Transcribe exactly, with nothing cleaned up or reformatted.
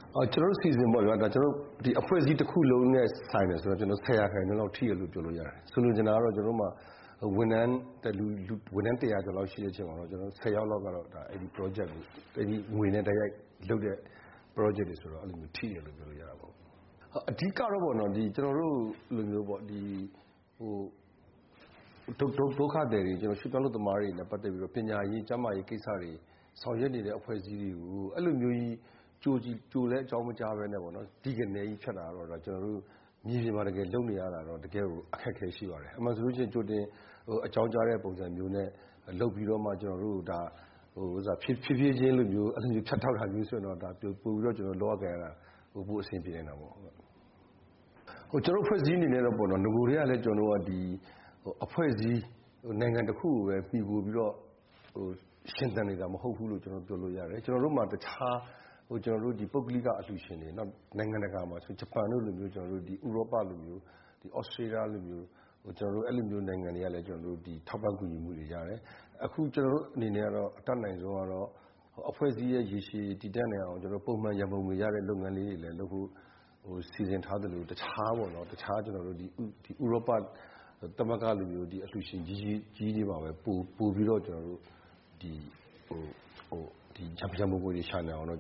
အော်ကျွန်တော်စီစဉ်ပေါ့ဗျာဒါကျွန်တော်ဒီအဖွဲ့အစည်းတစ်ခုလုံးနဲ့ဆိုင်တယ်ဆိုတော့ကျွန်တော်ဆယ်ရာခိုင်နှုန်းလောက်ထိရလို့ပြောလို့ရတယ်ဆိုလိုချင်တာကတော့ကျွန်တော်တို့မှာဝန်ထမ်းတဲ့လူဝန်ထမ်းတစ်ရာကျော်လောက်ရှိတဲ့အချိန်မှာတော့ကျွန်တော်ဆယ်ယောက်လောက်ကတော့ဒါအဲ့ဒီ project ကိုအဲ့ဒီငွေနဲ့တိုက်ရိုက်လုပ်တဲ့ project တွေဆိုတော့အဲ့လိုမျိုးထိရလို့ပြောလို့ရတာပေါ့အဓိကတော့ပေါ့နော်ဒီကျွန်တော်တို့လိုမျိုးပေါ့ဒီဟိုဒုဒုဒုက္ခတွေတွေကျွန်တော်ရွှေ့ပြောင်းလုပ်သမားတွေနဲ့ပတ်သက်ပြီးတော့ပညာရေးကျန်းမာရေးကိစ္စတွေဆောင်ရွက်နေတဲ့အဖွဲ့အစည်းတွေကိုအဲ့လိုမျိုးကြီးကြိုကြည့်ကြိုလဲအကြောင်းမကြားပဲနဲ့ပေါ့နော်ဒီကနေကြီးဖြတ်တာတော့ဒါကျွန်တော်တို့မြေပြင်မှာတကယ်လုပ်နေရတာတော့တကယ်ကိုအခက်အခဲရှိပါတယ်အမှန်ဆိုလို့ရှိရင်ကြိုတင်ဟိုအကြောင်းကြားတဲ့ပုံစံမျိုးနဲ့လုပ်ပြီးတော့မှကျွန်တော်တို့ဒါဟိုဥစားဖြည်းဖြည်းဖြည်းချင်းလိုမျိုးအဲ့လိုမျိုးဖြတ်ထောက်တာမျိုးဆိုရင်တော့ဒါပို့ပြီးတော့ကျွန်တော်လောရကြရတာဟိုပို့အဆင်ပြေနေတာပေါ့ဟိုကျွန်တော်ဖွဲ့စည်းနေနေတော့ပေါ့နော်ငကိုတွေကလည်းကျွန်တော်တို့ကဒီဟိုအဖွဲ့အစည်းဟိုနိုင်ငံတစ်ခုကိုပဲပြီးပို့ပြီးတော့ဟိုရှင်သန်နေတာမဟုတ်ဘူးလို့ကျွန်တော်ပြောလို့ရတယ်ကျွန်တော်တို့မှာတခြားဟိုကျွန်တော်တို့ဒီပုဂ္ဂလိကအလှူရှင်တွေနောက်နိုင်ငံတကာမှာဆိုဂျပန်တို့လိုမျိုးကျွန်တော်တို့ဒီဥရောပလိုမျိုးဒီဩစတြေးလျလိုမျိုးဟိုကျွန်တော်တို့အဲ့လိုမျိုးနိုင်ငံတွေကလည်းကျွန်တော်တို့ဒီထောက်ပံ့ကူညီမှုတွေရတယ်အခုကျွန်တော်တို့အနေနဲ့ကတော့အတက်နိုင်ဆုံးကတော့အဖွဲ့အစည်းရဲ့ရေရှည်တည်တံ့နေအောင်ကျွန်တော်ပုံမှန်ရန်ပုံငွေရတဲ့လုပ်ငန်းလေးတွေလည်းလုပ်ဖို့ဟိုစီစဉ်ထားတယ်လို့တခြားပေါ့နော်တခြားကျွန်တော်တို့ဒီဒီဥရောပတမကလိုမျိုးဒီအလှူရှင်ကြီးကြီးကြီးတွေပါပဲပို့ပို့ပြီးတော့ကျွန်တော်တို့ဒီဟိုဟိုဒီဂျပန်မွေတွေရှာနေအောင်တော့